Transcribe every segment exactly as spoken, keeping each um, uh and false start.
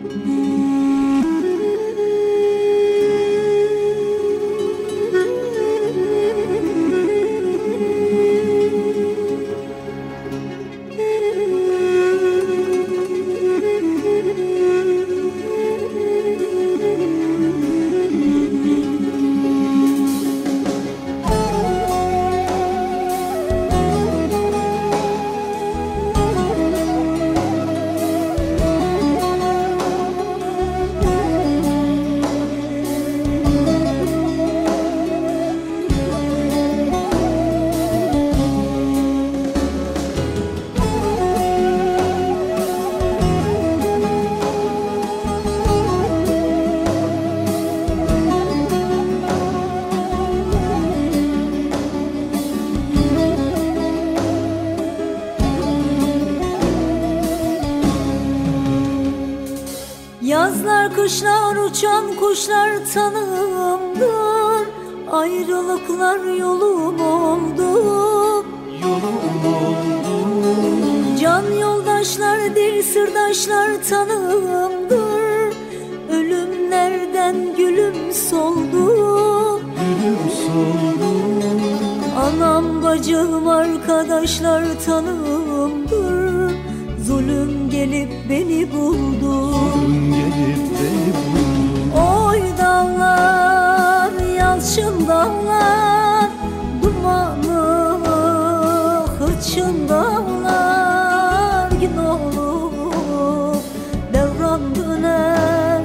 Yazlar, kışlar, uçan kuşlar tanığımdır. Ayrılıklar yolum oldu. Yolum oldu. Can yoldaşlar, dil sırdaşlar tanığımdır. Ölümlerden gülüm soldu. Gülüm soldu. Anam, bacım, arkadaşlar tanığımdır. Zulüm gelip beni buldu. Zulüm gelip beni buldu. Oy dağlar, yalçın dağlar, dumanı hırçın dağlar. Gün olup devran döner,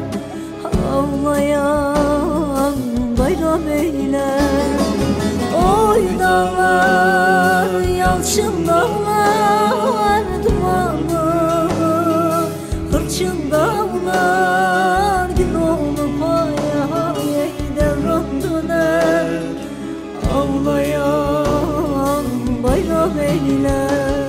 ağlayan bayram eyler. Oy dağlar, yalçın dağlar, dumanı hırçın dağlar. Gün olup ay ay devran döner, ağlayan bayram eyler.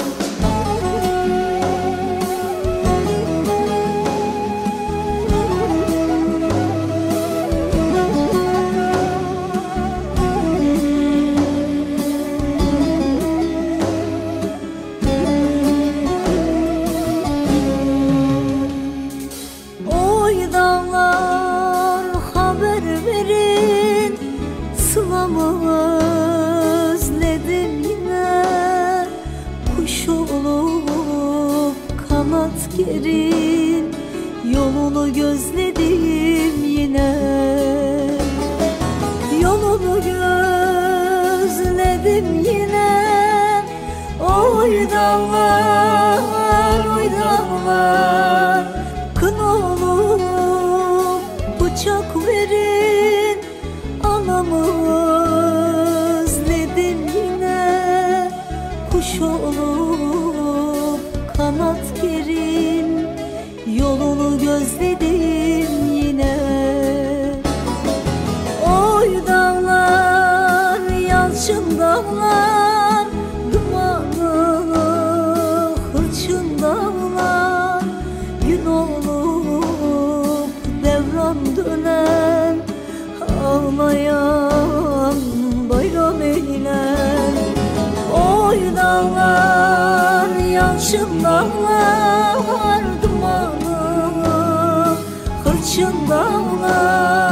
Sılamı özledim yine, kuş olup kanat gerin, yolunu gözledim yine. Yolunu gözledim yine. Oy dağlar, oy dağlar, kın olup bıçak verin. Anamı özledim yine, kuş olup kanat gerin, yolunu gözledim yine. Oy dağlar, yalçın dağlar, dumanı hırçın dağlar. Gün olup devran döner, ağlayan bayram eyler. Oy dağlar, yalçın dağlar, dumanı hırçın dağlar.